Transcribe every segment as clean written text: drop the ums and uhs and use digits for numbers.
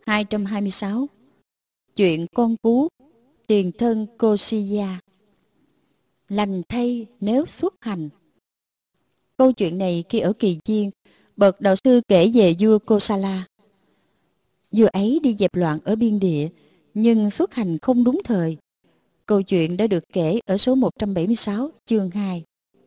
226. Chuyện con cú, tiền thân Kosiya. Lành thay nếu xuất hành. Câu chuyện này khi ở Kỳ Chiên, bậc đạo sư kể về vua Kosala. Vua ấy đi dẹp loạn ở biên địa, nhưng xuất hành không đúng thời. Câu chuyện đã được kể ở số 176, chương 2.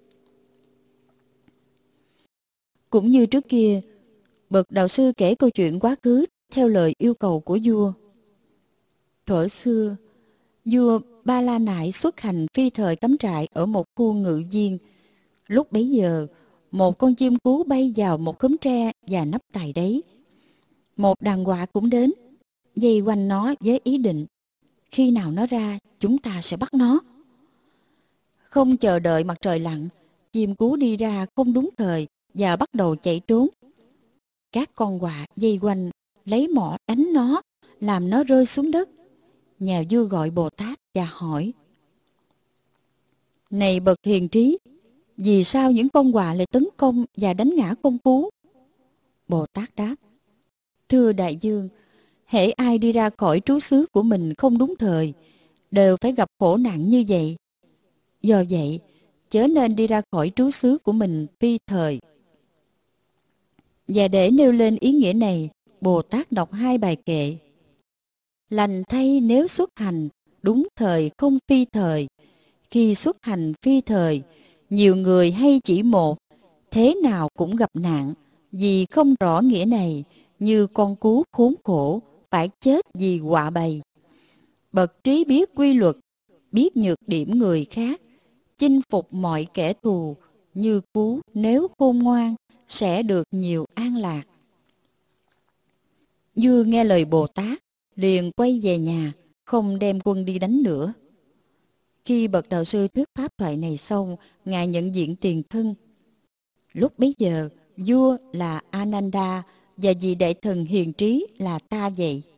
Cũng như trước kia, bậc đạo sư kể câu chuyện quá khứ theo lời yêu cầu của vua. Thuở xưa, vua Ba La Nại xuất hành phi thời cắm trại ở một khu ngự viên. Lúc bấy giờ, một con chim cú bay vào một khóm tre và nấp tại đấy. Một đàn quạ cũng đến, vây quanh nó với ý định: khi nào nó ra, chúng ta sẽ bắt nó. Không chờ đợi mặt trời lặn, chim cú đi ra không đúng thời và bắt đầu chạy trốn. Các con quạ vây quanh, lấy mỏ đánh nó, làm nó rơi xuống đất. Nhà vua gọi Bồ Tát và hỏi: này bậc hiền trí, vì sao những con quạ lại tấn công và đánh ngã con cú? Bồ Tát đáp: thưa đại vương, hễ ai đi ra khỏi trú xứ của mình không đúng thời, đều phải gặp khổ nạn như vậy. Do vậy, chớ nên đi ra khỏi trú xứ của mình phi thời. Và để nêu lên ý nghĩa này, Bồ Tát đọc 2 bài kệ. Lành thay nếu xuất hành, đúng thời không phi thời. Khi xuất hành phi thời, nhiều người hay chỉ một, thế nào cũng gặp nạn, vì không rõ nghĩa này, như con cú khốn khổ, phải chết vì quạ bầy. Bậc trí biết quy luật, biết nhược điểm người khác, chinh phục mọi kẻ thù, như cú nếu khôn ngoan, sẽ được nhiều an lạc. Vua nghe lời Bồ Tát, liền quay về nhà, không đem quân đi đánh nữa. Khi bậc đạo sư thuyết pháp thoại này xong, ngài nhận diện tiền thân. Lúc bấy giờ, vua là Ananda và vị đại thần hiền trí là Ta vậy.